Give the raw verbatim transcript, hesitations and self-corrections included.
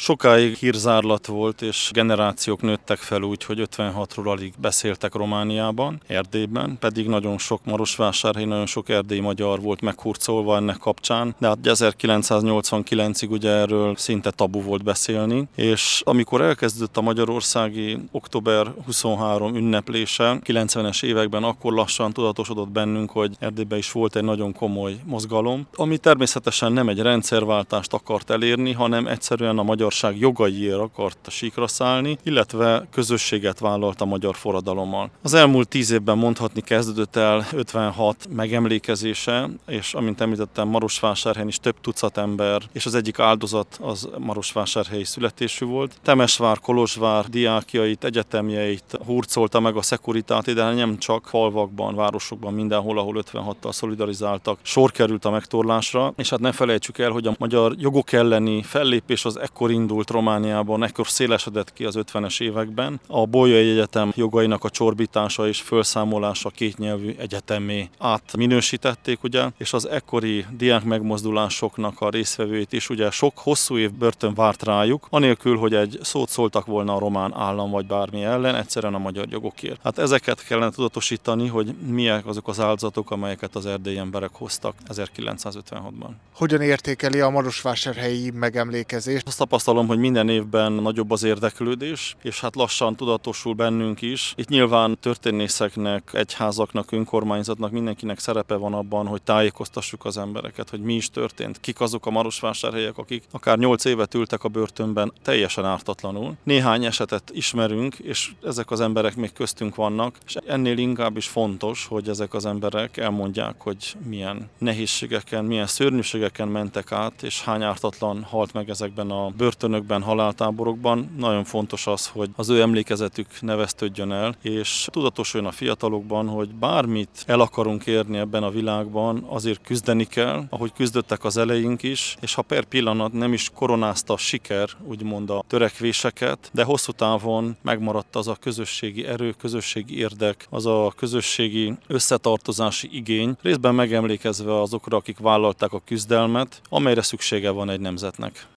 Sokáig hírzárlat volt, és generációk nőttek fel úgy, hogy ötvenhatról alig beszéltek Romániában, Erdélyben, pedig nagyon sok Marosvásárhelyi, nagyon sok erdélyi magyar volt meghurcolva ennek kapcsán, de hát ezerkilencszáznyolcvankilencig ugye erről szinte tabu volt beszélni, és amikor elkezdődött a magyarországi október huszonharmadika ünneplése kilencvenes években, akkor lassan tudatosodott bennünk, hogy Erdélyben is volt egy nagyon komoly mozgalom, ami természetesen nem egy rendszerváltást akart elérni, hanem egyszerűen a magyarság jogaiért akart síkra szállni, illetve közösséget vállalt a magyar forradalommal. Az elmúlt tíz évben mondhatni kezdődött el ötvenhat megemlékezése, és amint említettem, Marosvásárhelyen is több tucat ember, és az egyik áldozat az marosvásárhelyi születésű volt. Temesvár, Kolozsvár diákjait, egyetemjeit hurcolta meg a Securitate, de nem csak falvakban, városokban, mindenhol, ahol ötvenhattal szolidarizáltak, sor került a megtorlásra, és hát ne felejtsük el, hogy a magyar jogok elleni fellépés az ekkor indult Romániában, ekkor szélesedett ki az ötvenes években. A Bolyai Egyetem jogainak a csorbítása és felszámolása kétnyelvű egyetemé átminősítették, ugye, és az ekkori diák megmozdulásoknak a résztvevőit is ugye sok hosszú év börtön várt rájuk, anélkül, hogy egy szót szóltak volna a román állam vagy bármi ellen, egyszerűen a magyar jogokért. Hát ezeket kellene tudatosítani, hogy milyen azok az áldozatok, amelyeket az erdélyi emberek hoztak ezerkilencszázötvenhatban. Hogyan értékeli a marosvásárhelyi megemlékezést? Azt tapasztalom, hogy minden évben nagyobb az érdeklődés, és hát lassan tudatosul bennünk is. Itt nyilván történészeknek, egyházaknak, önkormányzatnak, mindenkinek szerepe van abban, hogy tájékoztassuk az embereket, hogy mi is történt, kik azok a marosvásárhelyek, akik akár nyolc évet ültek a börtönben teljesen ártatlanul. Néhány esetet ismerünk, és ezek az emberek még köztünk vannak, és ennél inkább is fontos, hogy ezek az emberek elmondják, hogy milyen nehézségeken, milyen szörnyűségeken mentek át, és hány ártatlan halt meg ezekben a börtönökben, haláltáborokban. Nagyon fontos az, hogy az ő emlékezetük ne vesztődjön el, és tudatosuljon a fiatalokban, hogy bármit el akarunk érni ebben a világban, azért küzdeni kell, ahogy küzdöttek az eleink is, és ha per pillanat nem is koronázta a siker, úgymond a törekvéseket, de hosszú távon megmaradt az a közösségi erő, közösségi érdek, az a közösségi összetartozási igény, részben megemlékezve azokra, akik vállalták a küzdelmet, amelyre szüksége van egy nemzetnek.